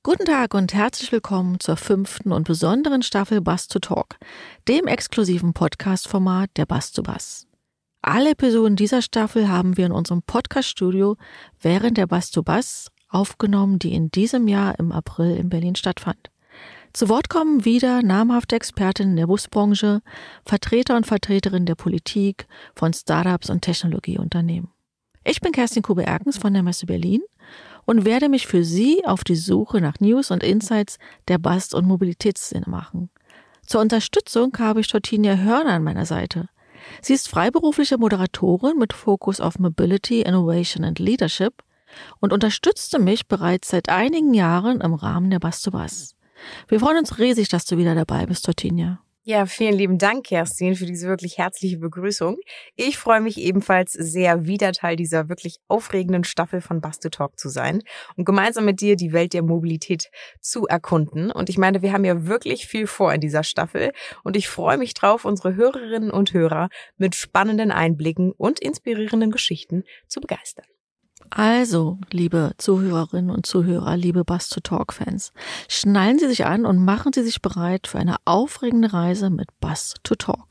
Guten Tag und herzlich willkommen zur 5. und besonderen Staffel Bus2Talk, dem exklusiven Podcast-Format der Bus2Bus. Alle Episoden dieser Staffel haben wir in unserem Podcast-Studio während der Bus2Bus aufgenommen, die in diesem Jahr im April in Berlin stattfand. Zu Wort kommen wieder namhafte Expertinnen der Busbranche, Vertreter und Vertreterinnen der Politik, von Startups und Technologieunternehmen. Ich bin Kerstin Kube-Erkens von der Messe Berlin und werde mich für Sie auf die Suche nach News und Insights der Bus- und Mobilitätsszene machen. Zur Unterstützung habe ich Tortinia Hörner an meiner Seite. Sie ist freiberufliche Moderatorin mit Fokus auf Mobility, Innovation and Leadership und unterstützte mich bereits seit einigen Jahren im Rahmen der Bus2Bus. Wir freuen uns riesig, dass du wieder dabei bist, Tortinia. Ja, vielen lieben Dank, Kerstin, für diese wirklich herzliche Begrüßung. Ich freue mich ebenfalls sehr, wieder Teil dieser wirklich aufregenden Staffel von Bus2Talk zu sein und gemeinsam mit dir die Welt der Mobilität zu erkunden. Und ich meine, wir haben ja wirklich viel vor in dieser Staffel und ich freue mich drauf, unsere Hörerinnen und Hörer mit spannenden Einblicken und inspirierenden Geschichten zu begeistern. Also, liebe Zuhörerinnen und Zuhörer, liebe Bus2Talk-Fans, schnallen Sie sich an und machen Sie sich bereit für eine aufregende Reise mit Bus2Talk.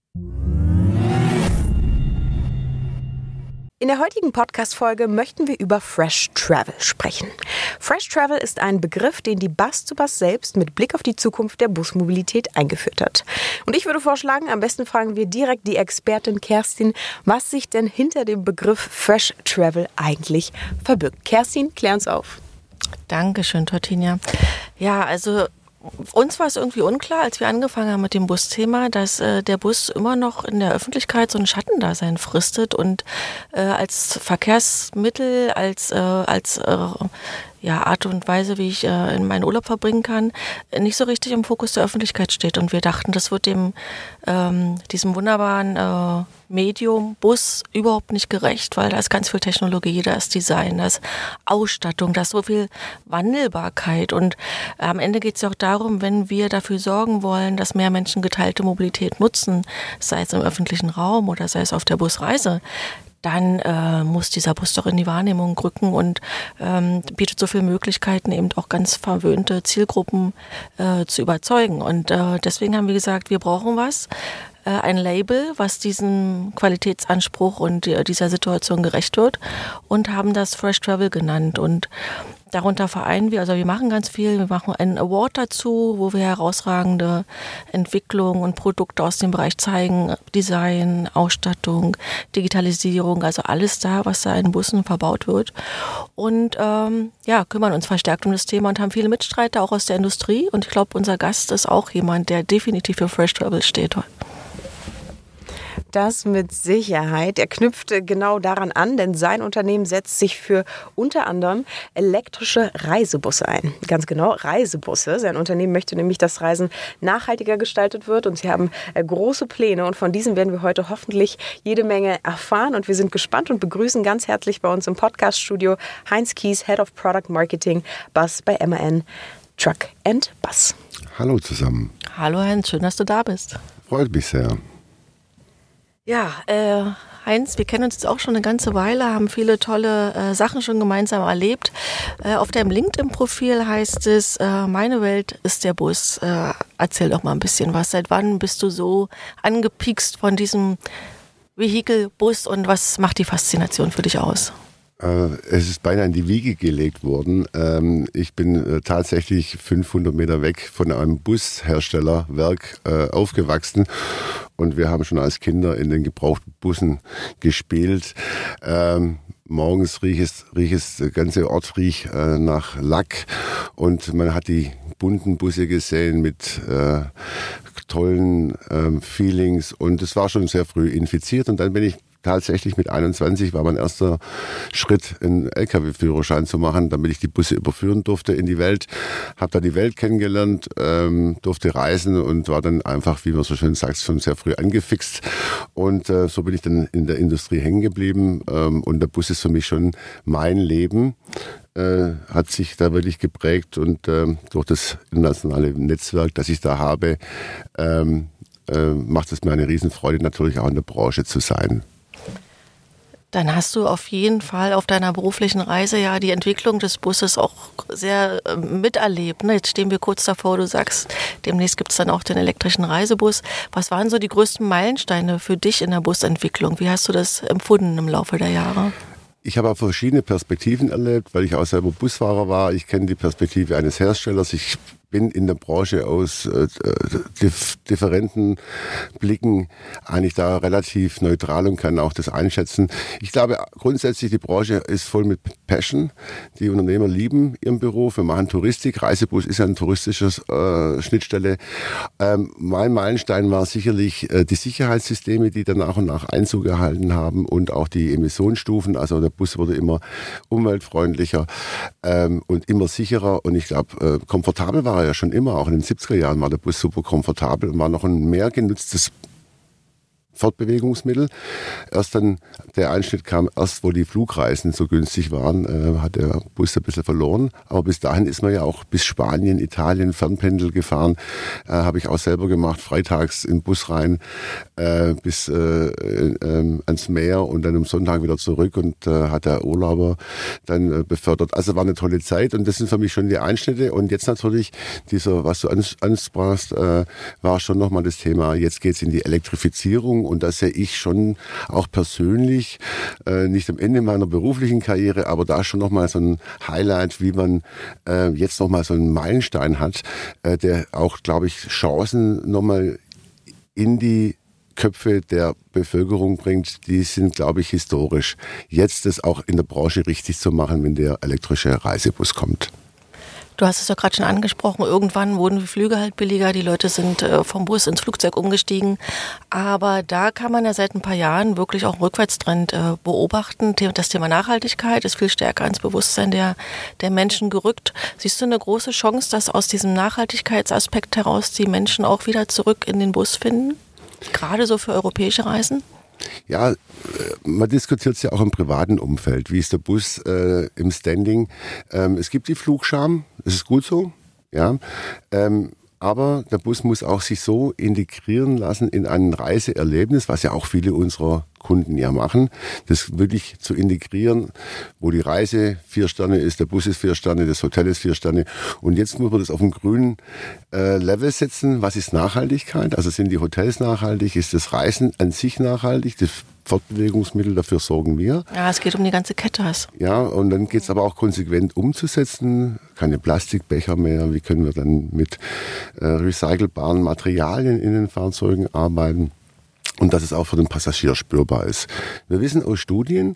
In der heutigen Podcast-Folge möchten wir über Fresh Travel sprechen. Fresh Travel ist ein Begriff, den die Bus2Bus selbst mit Blick auf die Zukunft der Busmobilität eingeführt hat. Und ich würde vorschlagen, am besten fragen wir direkt die Expertin Kerstin, was sich denn hinter dem Begriff Fresh Travel eigentlich verbirgt. Kerstin, klär uns auf. Dankeschön, Tortinia. Ja, also uns war es irgendwie unklar, als wir angefangen haben mit dem Busthema, dass der Bus immer noch in der Öffentlichkeit so ein Schattendasein fristet und als Verkehrsmittel, als Art und Weise, wie ich in meinen Urlaub verbringen kann, nicht so richtig im Fokus der Öffentlichkeit steht. Und wir dachten, das wird diesem wunderbaren Medium Bus überhaupt nicht gerecht, weil da ist ganz viel Technologie, da ist Design, da ist Ausstattung, da ist so viel Wandelbarkeit. Und am Ende geht es ja auch darum, wenn wir dafür sorgen wollen, dass mehr Menschen geteilte Mobilität nutzen, sei es im öffentlichen Raum oder sei es auf der Busreise, dann muss dieser Bus doch in die Wahrnehmung rücken und bietet so viele Möglichkeiten, eben auch ganz verwöhnte Zielgruppen zu überzeugen. Und deswegen haben wir gesagt, wir brauchen ein Label, was diesem Qualitätsanspruch und dieser Situation gerecht wird und haben das Fresh Travel genannt. Und darunter vereinen wir, also wir machen ganz viel, wir machen einen Award dazu, wo wir herausragende Entwicklungen und Produkte aus dem Bereich zeigen, Design, Ausstattung, Digitalisierung, also alles da, was da in Bussen verbaut wird. Und kümmern uns verstärkt um das Thema und haben viele Mitstreiter auch aus der Industrie. Und ich glaube, unser Gast ist auch jemand, der definitiv für Fresh Travel steht. Das mit Sicherheit. Er knüpft genau daran an, denn sein Unternehmen setzt sich für unter anderem elektrische Reisebusse ein. Ganz genau, Reisebusse. Sein Unternehmen möchte nämlich, dass Reisen nachhaltiger gestaltet wird und sie haben große Pläne und von diesen werden wir heute hoffentlich jede Menge erfahren und wir sind gespannt und begrüßen ganz herzlich bei uns im Podcast-Studio Heinz Kies, Head of Product Marketing, Bus bei MAN Truck and Bus. Hallo zusammen. Hallo Heinz, schön, dass du da bist. Freut mich sehr. Ja, Heinz, wir kennen uns jetzt auch schon eine ganze Weile, haben viele tolle Sachen schon gemeinsam erlebt. Auf deinem LinkedIn-Profil heißt es, meine Welt ist der Bus. Erzähl doch mal ein bisschen was. Seit wann bist du so angepiekst von diesem Vehikel Bus und was macht die Faszination für dich aus? Es ist beinahe in die Wiege gelegt worden. Ich bin tatsächlich 500 Meter weg von einem Busherstellerwerk aufgewachsen und wir haben schon als Kinder in den gebrauchten Bussen gespielt. Morgens riecht der ganze Ort nach Lack und man hat die bunten Busse gesehen mit tollen Feelings und es war schon sehr früh infiziert und dann bin ich tatsächlich mit 21 war mein erster Schritt, einen LKW-Führerschein zu machen, damit ich die Busse überführen durfte in die Welt. Habe da die Welt kennengelernt, durfte reisen und war dann einfach, wie man so schön sagt, schon sehr früh angefixt. Und so bin ich dann in der Industrie hängen geblieben. Und der Bus ist für mich schon mein Leben. Hat sich da wirklich geprägt und durch das internationale Netzwerk, das ich da habe, macht es mir eine Riesenfreude, natürlich auch in der Branche zu sein. Dann hast du auf jeden Fall auf deiner beruflichen Reise ja die Entwicklung des Busses auch sehr miterlebt. Ne? Jetzt stehen wir kurz davor, du sagst, demnächst gibt es dann auch den elektrischen Reisebus. Was waren so die größten Meilensteine für dich in der Busentwicklung? Wie hast du das empfunden im Laufe der Jahre? Ich habe auch verschiedene Perspektiven erlebt, weil ich auch selber Busfahrer war. Ich kenne die Perspektive eines Herstellers. Ich bin in der Branche aus differenten Blicken eigentlich da relativ neutral und kann auch das einschätzen. Ich glaube grundsätzlich, die Branche ist voll mit Passion. Die Unternehmer lieben ihren Beruf. Wir machen Touristik. Reisebus ist ja eine touristische Schnittstelle. Mein Meilenstein war sicherlich die Sicherheitssysteme, die dann nach und nach Einzug erhalten haben und auch die Emissionsstufen. Also der Bus wurde immer umweltfreundlicher und immer sicherer. Und ich glaube, komfortabel war er ja schon immer. Auch in den 70er Jahren war der Bus super komfortabel und war noch ein mehr genutztes Fortbewegungsmittel. Erst dann der Einschnitt kam, erst wo die Flugreisen so günstig waren, hat der Bus ein bisschen verloren. Aber bis dahin ist man ja auch bis Spanien, Italien, Fernpendel gefahren. Habe ich auch selber gemacht, freitags in den Bus rein bis ans Meer und dann am Sonntag wieder zurück und hat der Urlauber dann befördert. Also war eine tolle Zeit und das sind für mich schon die Einschnitte. Und jetzt natürlich dieser, was du ansprachst, war schon nochmal das Thema, jetzt geht's in die Elektrifizierung. Und das sehe ich schon auch persönlich, nicht am Ende meiner beruflichen Karriere, aber da schon nochmal so ein Highlight, wie man jetzt nochmal so einen Meilenstein hat, der auch, glaube ich, Chancen nochmal in die Köpfe der Bevölkerung bringt, die sind, glaube ich, historisch. Jetzt das auch in der Branche richtig zu machen, wenn der elektrische Reisebus kommt. Du hast es ja gerade schon angesprochen, irgendwann wurden die Flüge halt billiger, die Leute sind vom Bus ins Flugzeug umgestiegen. Aber da kann man ja seit ein paar Jahren wirklich auch einen Rückwärtstrend beobachten. Das Thema Nachhaltigkeit ist viel stärker ins Bewusstsein der Menschen gerückt. Siehst du eine große Chance, dass aus diesem Nachhaltigkeitsaspekt heraus die Menschen auch wieder zurück in den Bus finden? Gerade so für europäische Reisen? Ja, man diskutiert es ja auch im privaten Umfeld. Wie ist der Bus im Standing? Es gibt die Flugscham, das ist gut so, ja. Aber der Bus muss auch sich so integrieren lassen in ein Reiseerlebnis, was ja auch viele unserer Kunden ja machen, das wirklich zu integrieren, wo die Reise 4 Sterne ist, der Bus ist 4 Sterne, das Hotel ist 4 Sterne. Und jetzt muss man das auf einen grünen Level setzen. Was ist Nachhaltigkeit? Also sind die Hotels nachhaltig? Ist das Reisen an sich nachhaltig? Das Fortbewegungsmittel, dafür sorgen wir. Ja, es geht um die ganze Kette. Ja, und dann geht es aber auch konsequent umzusetzen. Keine Plastikbecher mehr. Wie können wir dann mit recycelbaren Materialien in den Fahrzeugen arbeiten? Und dass es auch für den Passagier spürbar ist. Wir wissen aus Studien,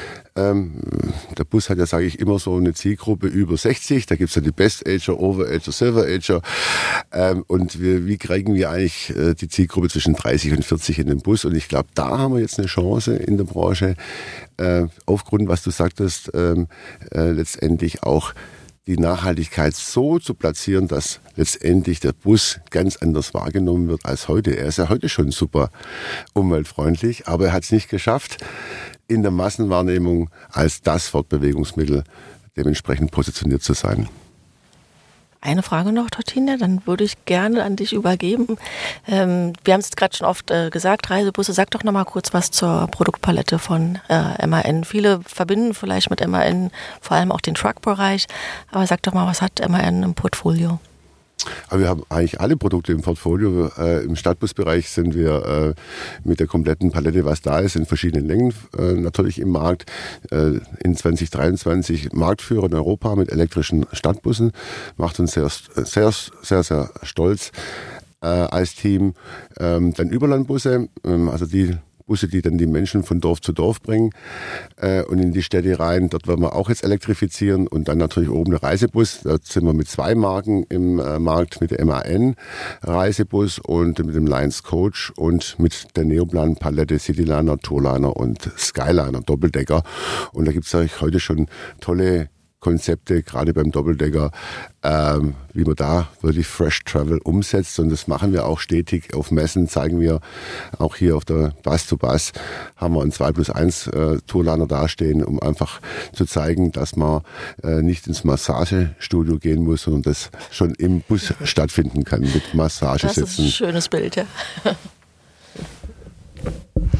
der Bus hat ja, sage ich, immer so eine Zielgruppe über 60. Da gibt's ja die Best-Ager, Over-Ager, Silver-Ager. Und wie kriegen wir eigentlich die Zielgruppe zwischen 30 und 40 in den Bus? Und ich glaube, da haben wir jetzt eine Chance in der Branche, aufgrund, was du sagtest, letztendlich auch die Nachhaltigkeit so zu platzieren, dass letztendlich der Bus ganz anders wahrgenommen wird als heute. Er ist ja heute schon super umweltfreundlich, aber er hat es nicht geschafft, in der Massenwahrnehmung als das Fortbewegungsmittel dementsprechend positioniert zu sein. Eine Frage noch, Tortine, dann würde ich gerne an dich übergeben. Wir haben es gerade schon oft gesagt, Reisebusse. Sag doch noch mal kurz was zur Produktpalette von MAN. Viele verbinden vielleicht mit MAN vor allem auch den Truck-Bereich. Aber sag doch mal, was hat MAN im Portfolio? Aber wir haben eigentlich alle Produkte im Portfolio. Im Stadtbusbereich sind wir mit der kompletten Palette, was da ist, in verschiedenen Längen natürlich im Markt. In 2023 Marktführer in Europa mit elektrischen Stadtbussen. Macht uns sehr, sehr, sehr, sehr stolz als Team. Dann Überlandbusse, also die Busse, die dann die Menschen von Dorf zu Dorf bringen und in die Städte rein. Dort werden wir auch jetzt elektrifizieren und dann natürlich oben der Reisebus. Da sind wir mit 2 Marken im Markt, mit der MAN Reisebus und mit dem Lions Coach und mit der Neoplan Palette Cityliner, Tourliner und Skyliner Doppeldecker. Und da gibt es eigentlich heute schon tolle Konzepte, gerade beim Doppeldecker, wie man da wirklich Fresh Travel umsetzt. Und das machen wir auch stetig auf Messen, zeigen wir auch hier auf der Bus to Bus, haben wir einen 2+1 Tourliner dastehen, um einfach zu zeigen, dass man nicht ins Massagestudio gehen muss, sondern das schon im Bus stattfinden kann mit Massagesitzen. Das ist ein schönes Bild, ja.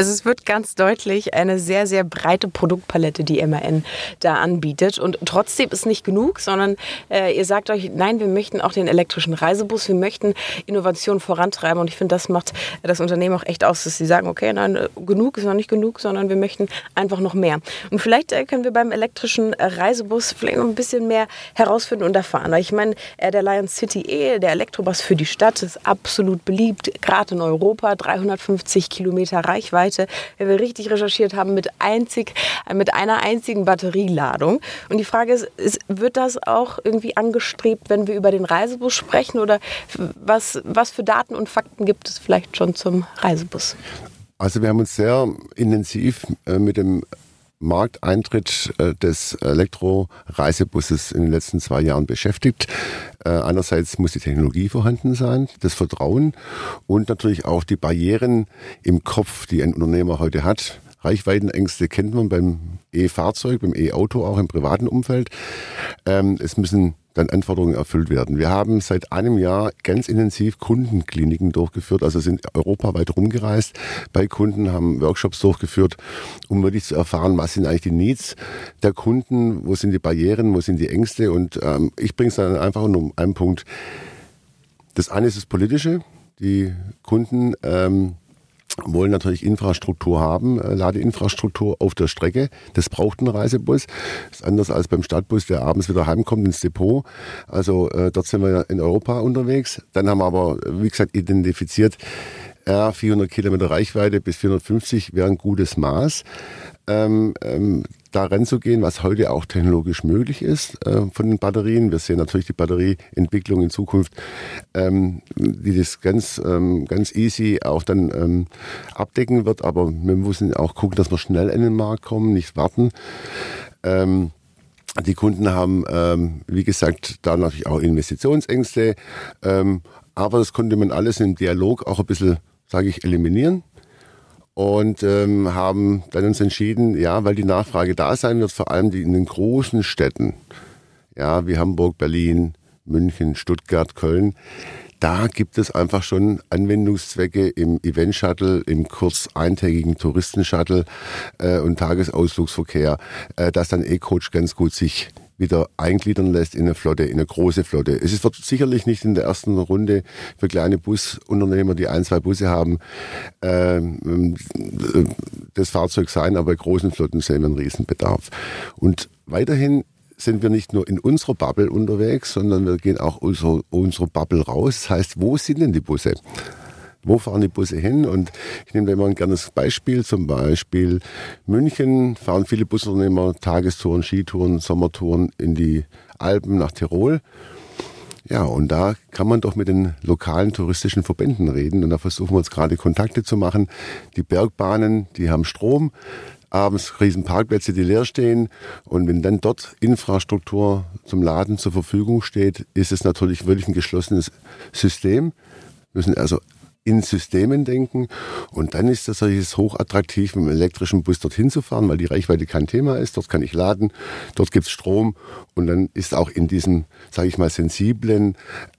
Also es wird ganz deutlich eine sehr, sehr breite Produktpalette, die MAN da anbietet. Und trotzdem ist nicht genug, sondern ihr sagt euch, nein, wir möchten auch den elektrischen Reisebus, wir möchten Innovation vorantreiben. Und ich finde, das macht das Unternehmen auch echt aus, dass sie sagen, okay, nein, genug ist noch nicht genug, sondern wir möchten einfach noch mehr. Und vielleicht können wir beim elektrischen Reisebus vielleicht noch ein bisschen mehr herausfinden und erfahren. Ich meine, der Lion City der Elektrobus für die Stadt ist absolut beliebt, gerade in Europa, 350 Kilometer Reichweite. Wenn wir richtig recherchiert haben, mit einer einzigen Batterieladung. Und die Frage ist, wird das auch irgendwie angestrebt, wenn wir über den Reisebus sprechen? Oder was für Daten und Fakten gibt es vielleicht schon zum Reisebus? Also wir haben uns sehr intensiv mit dem Markteintritt des Elektroreisebusses in den letzten 2 Jahren beschäftigt. Einerseits muss die Technologie vorhanden sein, das Vertrauen und natürlich auch die Barrieren im Kopf, die ein Unternehmer heute hat. Reichweitenängste kennt man beim E-Fahrzeug, beim E-Auto, auch im privaten Umfeld. Es müssen dann Anforderungen erfüllt werden. Wir haben seit einem Jahr ganz intensiv Kundenkliniken durchgeführt, also sind europaweit rumgereist bei Kunden, haben Workshops durchgeführt, um wirklich zu erfahren, was sind eigentlich die Needs der Kunden, wo sind die Barrieren, wo sind die Ängste und ich bringe es dann einfach nur um einen Punkt. Das eine ist das Politische, die Kunden wollen natürlich Infrastruktur haben, Ladeinfrastruktur auf der Strecke. Das braucht ein Reisebus. Das ist anders als beim Stadtbus, der abends wieder heimkommt ins Depot. Also dort sind wir in Europa unterwegs. Dann haben wir aber, wie gesagt, identifiziert, 400 Kilometer Reichweite bis 450 wäre ein gutes Maß. Da ranzugehen, was heute auch technologisch möglich ist von den Batterien. Wir sehen natürlich die Batterieentwicklung in Zukunft, die das ganz easy auch dann abdecken wird. Aber wir müssen auch gucken, dass wir schnell in den Markt kommen, nicht warten. Die Kunden haben, wie gesagt, da natürlich auch Investitionsängste. Aber das konnte man alles im Dialog auch ein bisschen, sage ich, eliminieren. Und haben dann uns entschieden, ja, weil die Nachfrage da sein wird, vor allem die in den großen Städten, ja, wie Hamburg, Berlin, München, Stuttgart, Köln, da gibt es einfach schon Anwendungszwecke im Event-Shuttle, im eintägigen Touristenshuttle und Tagesausflugsverkehr, dass dann E-Coach ganz gut sich wieder eingliedern lässt in eine Flotte, in eine große Flotte. Es wird sicherlich nicht in der ersten Runde für kleine Busunternehmer, die 1, 2 Busse haben, das Fahrzeug sein, aber bei großen Flotten sehen wir einen Riesenbedarf. Und weiterhin sind wir nicht nur in unserer Bubble unterwegs, sondern wir gehen auch unsere Bubble raus. Das heißt, wo sind denn die Busse? Wo fahren die Busse hin? Und ich nehme da immer ein gernes Beispiel. Zum Beispiel München fahren viele Busunternehmer Tagestouren, Skitouren, Sommertouren in die Alpen nach Tirol. Ja, und da kann man doch mit den lokalen touristischen Verbänden reden. Und da versuchen wir uns gerade Kontakte zu machen. Die Bergbahnen, die haben Strom. Abends riesen Parkplätze, die leer stehen. Und wenn dann dort Infrastruktur zum Laden zur Verfügung steht, ist es natürlich wirklich ein geschlossenes System. Wir müssen also in Systemen denken. Und dann ist das natürlich hochattraktiv, mit dem elektrischen Bus dorthin zu fahren, weil die Reichweite kein Thema ist. Dort kann ich laden, dort gibt es Strom. Und dann ist auch in diesem, sage ich mal, sensiblen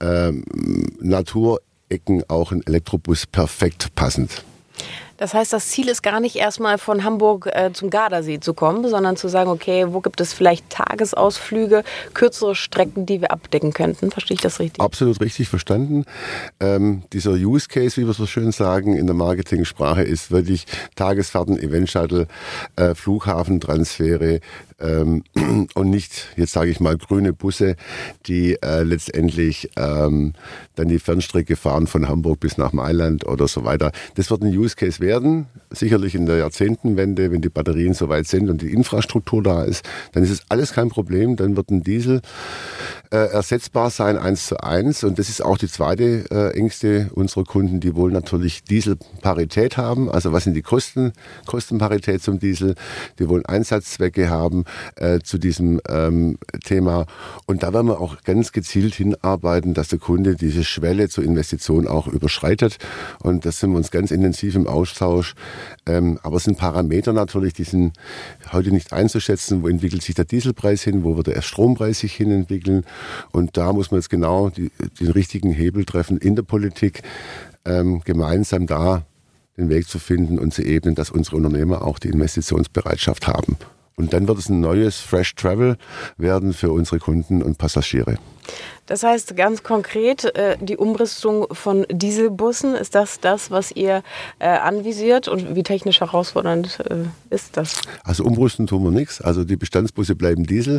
Naturecken auch ein Elektrobus perfekt passend. Das heißt, das Ziel ist gar nicht erstmal von Hamburg zum Gardasee zu kommen, sondern zu sagen, okay, wo gibt es vielleicht Tagesausflüge, kürzere Strecken, die wir abdecken könnten. Verstehe ich das richtig? Absolut richtig verstanden. Dieser Use Case, wie wir so schön sagen, in der Marketingsprache ist wirklich Tagesfahrten, Event-Shuttle, Flughafentransfere und nicht, jetzt sage ich mal, grüne Busse, die letztendlich dann die Fernstrecke fahren von Hamburg bis nach Mailand oder so weiter. Das wird ein Use Case werden, sicherlich in der Jahrzehntenwende, wenn die Batterien soweit sind und die Infrastruktur da ist, dann ist es alles kein Problem, dann wird ein Diesel ersetzbar sein, 1:1 und das ist auch die zweite Ängste unserer Kunden, die wollen natürlich Dieselparität haben, also was sind die Kostenparität zum Diesel, die wollen Einsatzzwecke haben zu diesem Thema und da werden wir auch ganz gezielt hinarbeiten, dass der Kunde diese Schwelle zur Investition auch überschreitet und das sind wir uns ganz intensiv im Austausch, aber es sind Parameter natürlich, die sind heute nicht einzuschätzen, wo entwickelt sich der Dieselpreis hin, wo wird der Strompreis sich hin entwickeln und da muss man jetzt genau den richtigen Hebel treffen in der Politik, gemeinsam da den Weg zu finden und zu ebnen, dass unsere Unternehmer auch die Investitionsbereitschaft haben. Und dann wird es ein neues Fresh Travel werden für unsere Kunden und Passagiere. Das heißt ganz konkret, die Umrüstung von Dieselbussen, ist das, was ihr anvisiert und wie technisch herausfordernd ist das? Also umrüsten tun wir nichts, also die Bestandsbusse bleiben Diesel.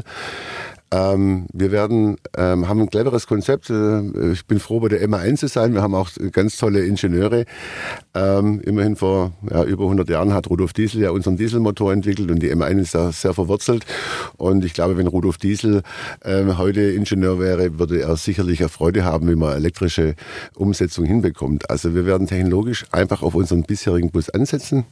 Wir haben ein cleveres Konzept. Ich bin froh, bei der MA1 zu sein. Wir haben auch ganz tolle Ingenieure. Immerhin vor über 100 Jahren hat Rudolf Diesel ja unseren Dieselmotor entwickelt und die MA1 ist da sehr verwurzelt. Und ich glaube, wenn Rudolf Diesel heute Ingenieur wäre, würde er sicherlich eine Freude haben, wie man elektrische Umsetzung hinbekommt. Also wir werden technologisch einfach auf unseren bisherigen Bus ansetzen.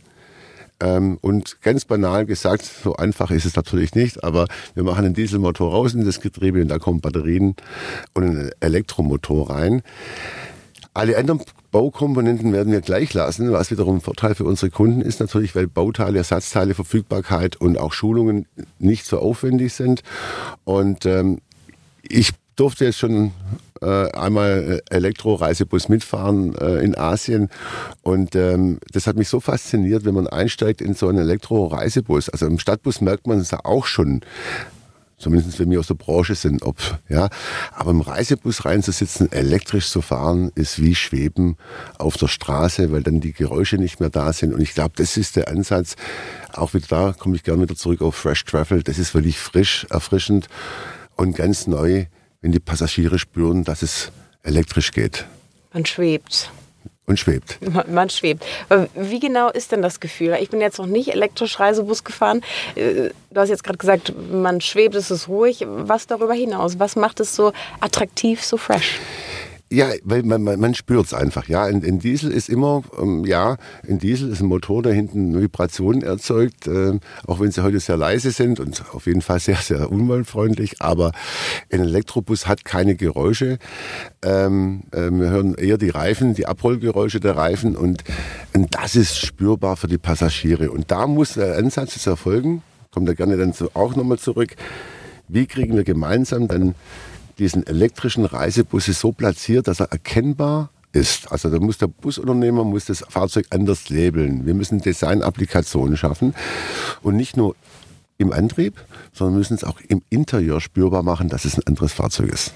Und ganz banal gesagt, so einfach ist es natürlich nicht, aber wir machen einen Dieselmotor raus in das Getriebe und da kommen Batterien und ein Elektromotor rein. Alle anderen Baukomponenten werden wir gleich lassen, was wiederum ein Vorteil für unsere Kunden ist natürlich, weil Bauteile, Ersatzteile, Verfügbarkeit und auch Schulungen nicht so aufwendig sind. Und ich durfte jetzt schon einmal Elektro-Reisebus mitfahren in Asien und das hat mich so fasziniert, wenn man einsteigt in so einen Elektro-Reisebus. Also im Stadtbus merkt man es ja auch schon, zumindest wenn wir aus der Branche sind, aber im Reisebus reinzusitzen, elektrisch zu fahren, ist wie Schweben auf der Straße, weil dann die Geräusche nicht mehr da sind. Und ich glaube, das ist der Ansatz. Auch wieder da komme ich gerne wieder zurück auf Fresh Travel. Das ist wirklich frisch, erfrischend und ganz neu, wenn die Passagiere spüren, dass es elektrisch geht. Man schwebt. Und schwebt. Man schwebt. Aber wie genau ist denn das Gefühl? Ich bin jetzt noch nicht elektrisch Reisebus gefahren. Du hast jetzt gerade gesagt, man schwebt, es ist ruhig. Was darüber hinaus? Was macht es so attraktiv, so fresh? Ja, weil man spürt es einfach. Ja, in Diesel ist immer, in Diesel ist ein Motor, der hinten Vibrationen erzeugt, auch wenn sie heute sehr leise sind und auf jeden Fall sehr, sehr umweltfreundlich. Aber ein Elektrobus hat keine Geräusche. Wir hören eher die Reifen, die Abrollgeräusche der Reifen und das ist spürbar für die Passagiere. Und da muss der Ansatz jetzt erfolgen. Kommt da gerne dann auch nochmal zurück. Wie kriegen wir gemeinsam dann diesen elektrischen Reisebus so platziert, dass er erkennbar ist. Also da muss der Busunternehmer das Fahrzeug anders labeln. Wir müssen Design-Applikationen schaffen und nicht nur im Antrieb, sondern müssen es auch im Interieur spürbar machen, dass es ein anderes Fahrzeug ist.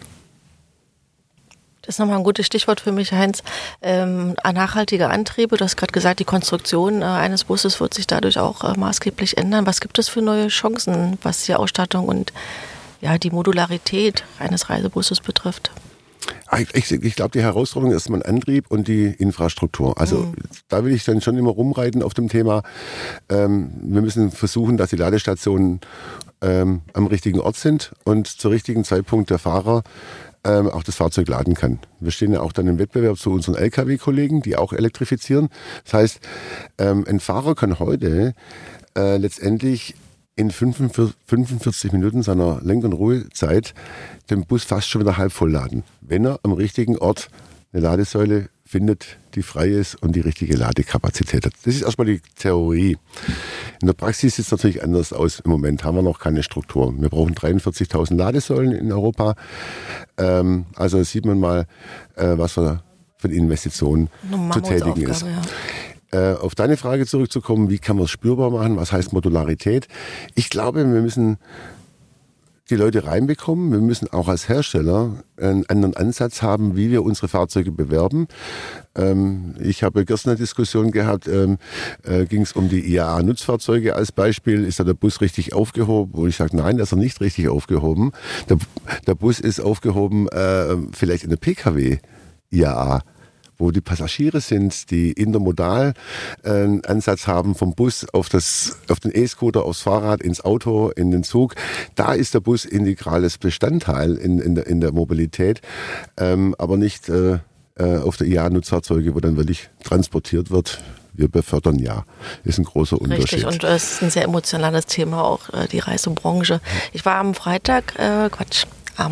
Das ist nochmal ein gutes Stichwort für mich, Heinz. Nachhaltige Antriebe, du hast gerade gesagt, die Konstruktion eines Busses wird sich dadurch auch maßgeblich ändern. Was gibt es für neue Chancen, was die Ausstattung und die Modularität eines Reisebusses betrifft? Ich glaube, die Herausforderung ist erstmal Antrieb und die Infrastruktur. Also da will ich dann schon immer rumreiten auf dem Thema. Wir müssen versuchen, dass die Ladestationen am richtigen Ort sind und zur richtigen Zeitpunkt der Fahrer auch das Fahrzeug laden kann. Wir stehen ja auch dann im Wettbewerb zu unseren Lkw-Kollegen, die auch elektrifizieren. Das heißt, ein Fahrer kann heute letztendlich in 45 Minuten seiner Lenk- und Ruhezeit den Bus fast schon wieder halb voll laden, wenn er am richtigen Ort eine Ladesäule findet, die frei ist und die richtige Ladekapazität hat. Das ist erstmal die Theorie. In der Praxis sieht es natürlich anders aus. Im Moment haben wir noch keine Struktur. Wir brauchen 43.000 Ladesäulen in Europa. Also sieht man mal, was für Investitionen zu tätigen ist. Ja. Auf deine Frage zurückzukommen, wie kann man es spürbar machen, was heißt Modularität? Ich glaube, wir müssen die Leute reinbekommen. Wir müssen auch als Hersteller einen anderen Ansatz haben, wie wir unsere Fahrzeuge bewerben. Ich habe gestern eine Diskussion gehabt, ging es um die IAA-Nutzfahrzeuge als Beispiel. Ist da der Bus richtig aufgehoben? Und ich sage, nein, der ist er nicht richtig aufgehoben. Der Bus ist aufgehoben vielleicht in der Pkw-IAA, wo die Passagiere sind, die intermodal Ansatz haben vom Bus auf den E-Scooter, aufs Fahrrad, ins Auto, in den Zug. Da ist der Bus integrales Bestandteil in der Mobilität, aber nicht auf der IAA-Nutzfahrzeuge, wo dann wirklich transportiert wird. Wir befördern ist ein großer Unterschied. Richtig, und es ist ein sehr emotionales Thema, auch die Reisebranche. Ich war am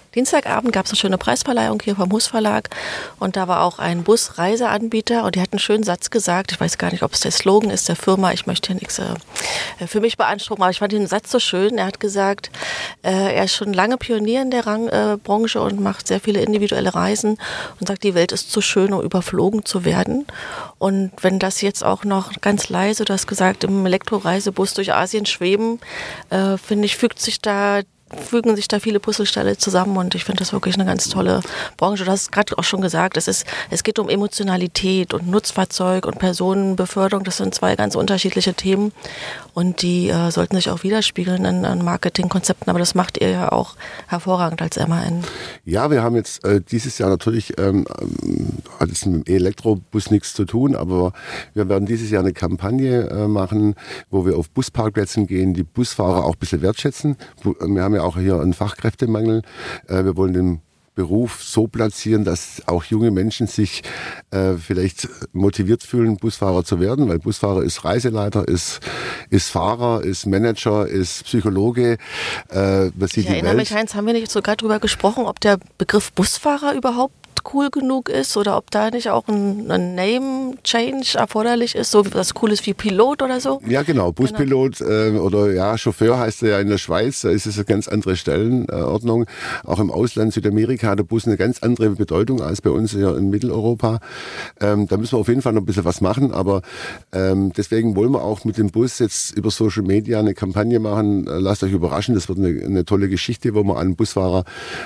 Dienstagabend gab es eine schöne Preisverleihung hier vom Hus Verlag und da war auch ein Busreiseanbieter und die hat einen schönen Satz gesagt. Ich weiß gar nicht, ob es der Slogan ist der Firma. Ich möchte hier nichts für mich beanspruchen, aber ich fand den Satz so schön. Er hat gesagt, er ist schon lange Pionier in der Branche und macht sehr viele individuelle Reisen und sagt, die Welt ist zu schön, um überflogen zu werden. Und wenn das jetzt auch noch ganz leise, du hast gesagt, im Elektroreisebus durch Asien schweben, finde ich, fügen sich da viele Puzzlesteine zusammen und ich finde das wirklich eine ganz tolle Branche. Du hast gerade auch schon gesagt, es geht um Emotionalität und Nutzfahrzeug und Personenbeförderung. Das sind zwei ganz unterschiedliche Themen und die sollten sich auch widerspiegeln in Marketingkonzepten, aber das macht ihr ja auch hervorragend als MAN. Ja, wir haben jetzt dieses Jahr natürlich, hat es mit dem Elektrobus nichts zu tun, aber wir werden dieses Jahr eine Kampagne machen, wo wir auf Busparkplätzen gehen, die Busfahrer auch ein bisschen wertschätzen. Wir haben ja auch hier einen Fachkräftemangel. Wir wollen den Beruf so platzieren, dass auch junge Menschen sich vielleicht motiviert fühlen, Busfahrer zu werden, weil Busfahrer ist Reiseleiter, ist Fahrer, ist Manager, ist Psychologe. Ich erinnere mich, Heinz, haben wir nicht sogar darüber gesprochen, ob der Begriff Busfahrer überhaupt cool genug ist oder ob da nicht auch ein Name-Change erforderlich ist, so was Cooles wie Pilot oder so? Ja, genau. Buspilot oder ja, Chauffeur heißt er ja in der Schweiz, da ist es eine ganz andere Stellenordnung. Auch im Ausland, Südamerika, hat der Bus eine ganz andere Bedeutung als bei uns hier in Mitteleuropa. Da müssen wir auf jeden Fall noch ein bisschen was machen, aber deswegen wollen wir auch mit dem Bus jetzt über Social Media eine Kampagne machen. Lasst euch überraschen, das wird eine tolle Geschichte, wo wir einen Busfahrer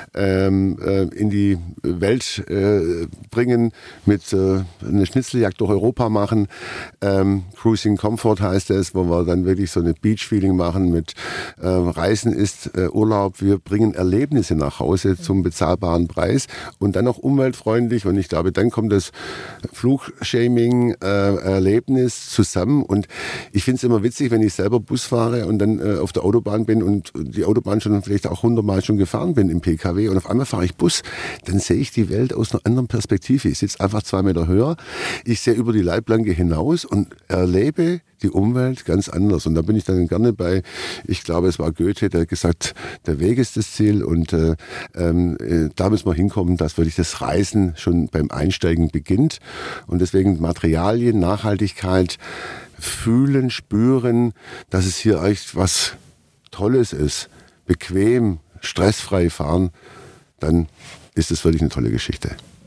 in die Welt bringen, mit eine Schnitzeljagd durch Europa machen. Cruising Comfort heißt es, wo wir dann wirklich so eine Beach-Feeling machen mit Reisen ist Urlaub. Wir bringen Erlebnisse nach Hause zum bezahlbaren Preis und dann auch umweltfreundlich. Und ich glaube, dann kommt das Flugshaming, Erlebnis zusammen. Und ich finde es immer witzig, wenn ich selber Bus fahre und dann auf der Autobahn bin und die Autobahn schon vielleicht auch 100-mal schon gefahren bin im PKW und auf einmal fahre ich Bus, dann sehe ich die Welt aus einer anderen Perspektive. Ich sitze einfach 2 Meter höher, ich sehe über die Leitplanke hinaus und erlebe die Umwelt ganz anders. Und da bin ich dann gerne bei, ich glaube, es war Goethe, der hat gesagt, der Weg ist das Ziel und da müssen wir hinkommen, dass wirklich das Reisen schon beim Einsteigen beginnt. Und deswegen Materialien, Nachhaltigkeit, fühlen, spüren, dass es hier echt was Tolles ist, bequem, stressfrei fahren, dann ist es wirklich eine tolle Geschichte.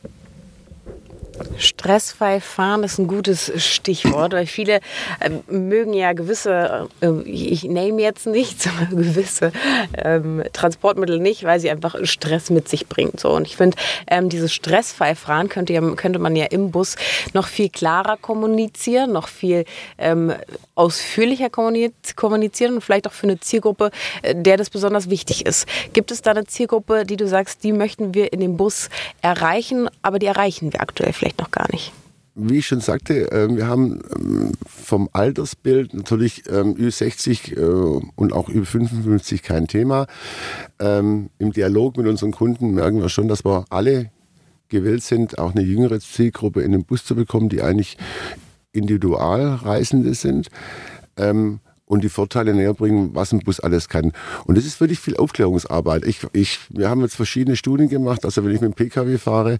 Stressfrei fahren ist ein gutes Stichwort, weil viele mögen ja gewisse, ich nehme jetzt nichts, aber gewisse Transportmittel nicht, weil sie einfach Stress mit sich bringt. So. Und ich finde, dieses stressfrei fahren könnte man ja im Bus noch viel klarer kommunizieren, noch viel ausführlicher kommunizieren und vielleicht auch für eine Zielgruppe, der das besonders wichtig ist. Gibt es da eine Zielgruppe, die du sagst, die möchten wir in dem Bus erreichen, aber die erreichen wir aktuell vielleicht noch gar nicht? Wie ich schon sagte, wir haben vom Altersbild natürlich Ü60 und auch Ü55 kein Thema. Im Dialog mit unseren Kunden merken wir schon, dass wir alle gewillt sind, auch eine jüngere Zielgruppe in den Bus zu bekommen, die eigentlich Individualreisende sind. Und die Vorteile näher bringen, was ein Bus alles kann. Und das ist wirklich viel Aufklärungsarbeit. Wir haben jetzt verschiedene Studien gemacht. Also wenn ich mit dem PKW fahre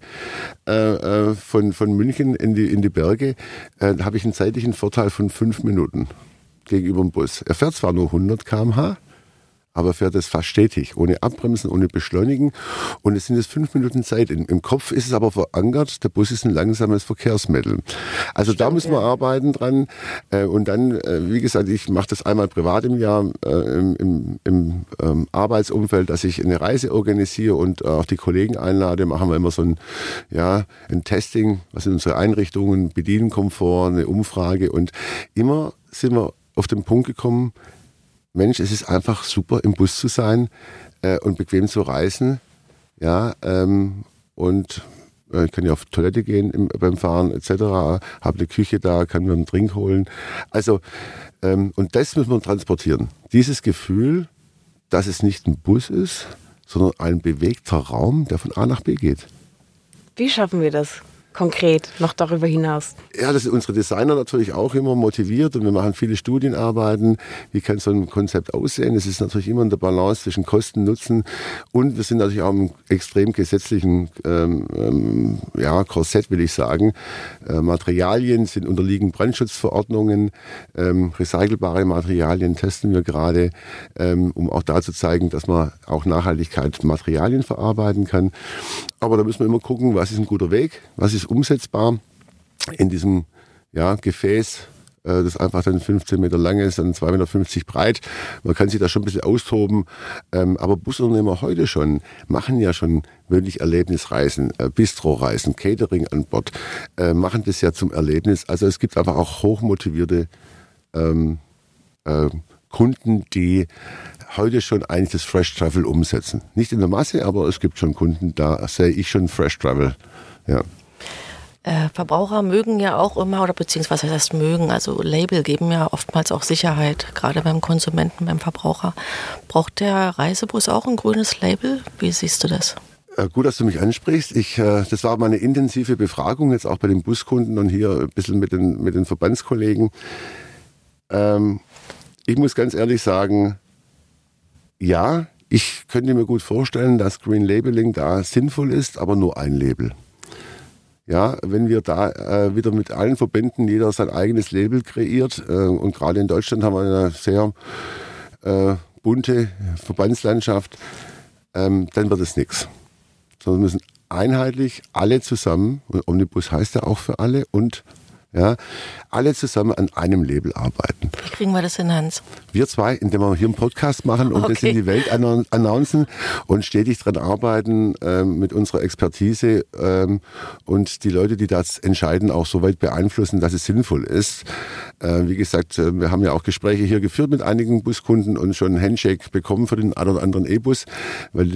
von München in die Berge, habe ich einen zeitlichen Vorteil von 5 Minuten gegenüber dem Bus. Er fährt zwar nur 100 km/h, aber fährt es fast stetig, ohne Abbremsen, ohne Beschleunigen. Und es sind jetzt 5 Minuten Zeit. Im Kopf ist es aber verankert, der Bus ist ein langsames Verkehrsmittel. Also da müssen wir arbeiten dran. Und dann, wie gesagt, ich mache das einmal privat im Jahr im Arbeitsumfeld, dass ich eine Reise organisiere und auch die Kollegen einlade. Machen wir immer so ein Testing, was sind unsere Einrichtungen, Bedienkomfort, eine Umfrage. Und immer sind wir auf den Punkt gekommen, Mensch, es ist einfach super, im Bus zu sein und bequem zu reisen. Ja, und ich kann ja auf Toilette gehen beim Fahren etc. Habe eine Küche da, kann mir einen Drink holen. Also, und das müssen wir transportieren. Dieses Gefühl, dass es nicht ein Bus ist, sondern ein bewegter Raum, der von A nach B geht. Wie schaffen wir das? konkret noch darüber hinaus? Ja, das sind unsere Designer natürlich auch immer motiviert und wir machen viele Studienarbeiten. Wie kann so ein Konzept aussehen? Es ist natürlich immer in der Balance zwischen Kosten, Nutzen und wir sind natürlich auch im extrem gesetzlichen Korsett, will ich sagen. Materialien unterliegen Brandschutzverordnungen, recycelbare Materialien testen wir gerade, um auch da zu zeigen, dass man auch Nachhaltigkeit Materialien verarbeiten kann. Aber da müssen wir immer gucken, was ist ein guter Weg, was ist umsetzbar in diesem Gefäß, das einfach dann 15 Meter lang ist und 2,50 Meter breit. Man kann sich da schon ein bisschen austoben. Aber Busunternehmer heute schon machen ja schon wirklich Erlebnisreisen, Bistroreisen, Catering an Bord, machen das ja zum Erlebnis. Also es gibt einfach auch hochmotivierte Kunden, die heute schon eigentlich das Fresh Travel umsetzen. Nicht in der Masse, aber es gibt schon Kunden, da sehe ich schon Fresh Travel. Ja. Verbraucher mögen ja auch immer, oder beziehungsweise was heißt mögen, also Label geben ja oftmals auch Sicherheit, gerade beim Konsumenten, beim Verbraucher. Braucht der Reisebus auch ein grünes Label? Wie siehst du das? Gut, dass du mich ansprichst. Das war mal eine intensive Befragung, jetzt auch bei den Buskunden und hier ein bisschen mit den Verbandskollegen. Ich muss ganz ehrlich sagen, ja, ich könnte mir gut vorstellen, dass Green Labeling da sinnvoll ist, aber nur ein Label. Ja, wenn wir da wieder mit allen Verbänden jeder sein eigenes Label kreiert und gerade in Deutschland haben wir eine sehr bunte Verbandslandschaft, dann wird es nichts. Sondern wir müssen einheitlich alle zusammen, und Omnibus heißt ja auch für alle, und alle zusammen an einem Label arbeiten. Wie kriegen wir das hin, Hans? Wir zwei, indem wir hier einen Podcast machen und das in die Welt announcen und stetig dran arbeiten mit unserer Expertise und die Leute, die das entscheiden, auch so weit beeinflussen, dass es sinnvoll ist. Wie gesagt, wir haben ja auch Gespräche hier geführt mit einigen Buskunden und schon einen Handshake bekommen für den einen oder anderen E-Bus, weil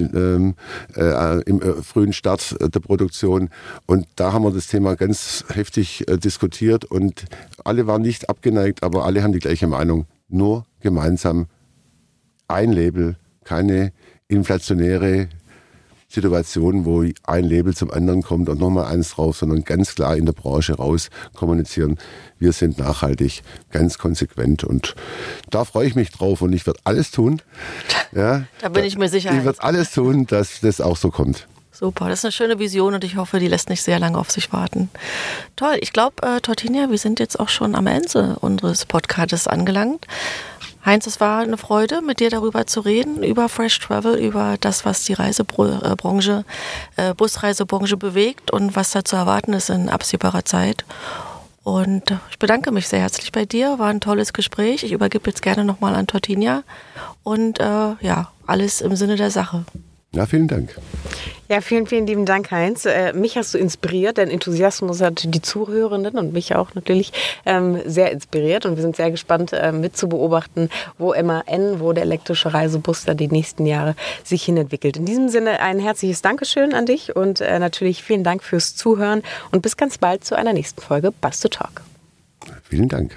im frühen Start der Produktion. Und da haben wir das Thema ganz heftig diskutiert und alle waren nicht abgeneigt, aber alle haben die gleiche Meinung. Nur gemeinsam ein Label, keine inflationäre Situation, wo ein Label zum anderen kommt und nochmal eins drauf, sondern ganz klar in der Branche raus kommunizieren. Wir sind nachhaltig, ganz konsequent und da freue ich mich drauf und ich werde alles tun. Ja, da bin ich mir sicher. Ich werde alles tun, dass das auch so kommt. Super, das ist eine schöne Vision und ich hoffe, die lässt nicht sehr lange auf sich warten. Toll, ich glaube, Tortinia, wir sind jetzt auch schon am Ende unseres Podcasts angelangt. Heinz, es war eine Freude, mit dir darüber zu reden, über Fresh Travel, über das, was die Reisebranche, Busreisebranche bewegt und was da zu erwarten ist in absehbarer Zeit. Und ich bedanke mich sehr herzlich bei dir, war ein tolles Gespräch. Ich übergebe jetzt gerne nochmal an Tortinia und alles im Sinne der Sache. Ja, vielen Dank. Ja, vielen, vielen lieben Dank, Heinz. Mich hast du inspiriert, dein Enthusiasmus hat die Zuhörenden und mich auch natürlich sehr inspiriert und wir sind sehr gespannt mit zu beobachten, wo MAN, wo der elektrische Reisebus da die nächsten Jahre sich hinentwickelt. In diesem Sinne ein herzliches Dankeschön an dich und natürlich vielen Dank fürs Zuhören und bis ganz bald zu einer nächsten Folge Bus to Talk. Vielen Dank.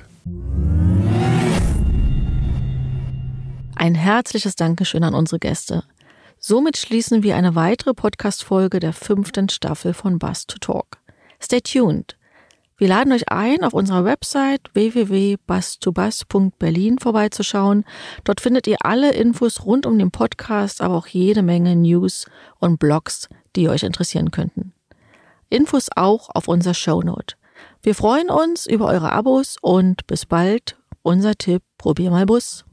Ein herzliches Dankeschön an unsere Gäste. Somit schließen wir eine weitere Podcast-Folge der 5. Staffel von Bus to Talk. Stay tuned. Wir laden euch ein, auf unserer Website www.bus2bus.berlin vorbeizuschauen. Dort findet ihr alle Infos rund um den Podcast, aber auch jede Menge News und Blogs, die euch interessieren könnten. Infos auch auf unserer Shownote. Wir freuen uns über eure Abos und bis bald. Unser Tipp, probier mal Bus.